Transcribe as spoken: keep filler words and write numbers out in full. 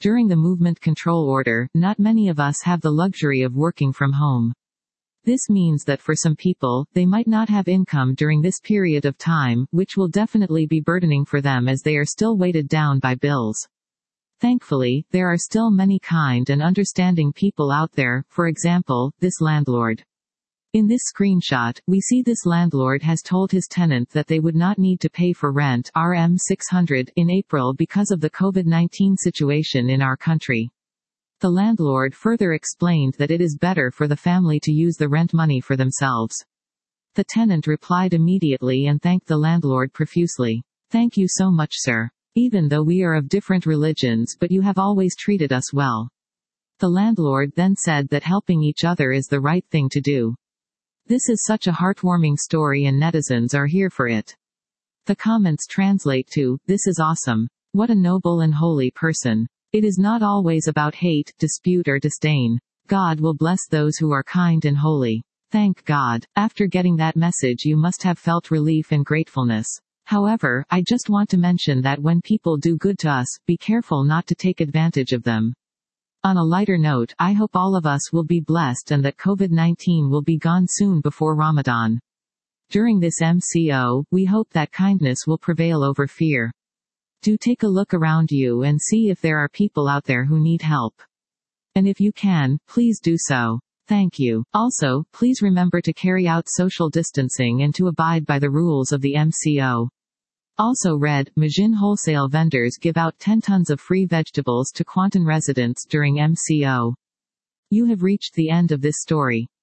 During the movement control order, not many of us have the luxury of working from home. This means that for some people, they might not have income during this period of time, which will definitely be burdening for them as they are still weighted down by bills. Thankfully, there are still many kind and understanding people out there, for example, this landlord. In this screenshot, we see this landlord has told his tenant that they would not need to pay for rent R M six hundred in April because of the COVID nineteen situation in our country. The landlord further explained that it is better for the family to use the rent money for themselves. The tenant replied immediately and thanked the landlord profusely. "Thank you so much, sir. Even though we are of different religions, but you have always treated us well." The landlord then said that helping each other is the right thing to do. This is such a heartwarming story and netizens are here for it. The comments translate to, "This is awesome. What a noble and holy person. It is not always about hate, dispute or disdain. God will bless those who are kind and holy. Thank God. After getting that message you must have felt relief and gratefulness. However, I just want to mention that when people do good to us, be careful not to take advantage of them." On a lighter note, I hope all of us will be blessed and that COVID nineteen will be gone soon before Ramadan. During this M C O, we hope that kindness will prevail over fear. Do take a look around you and see if there are people out there who need help. And if you can, please do so. Thank you. Also, please remember to carry out social distancing and to abide by the rules of the M C O. Also read, Majin wholesale vendors give out ten tons of free vegetables to Kuantan residents during M C O. You have reached the end of this story.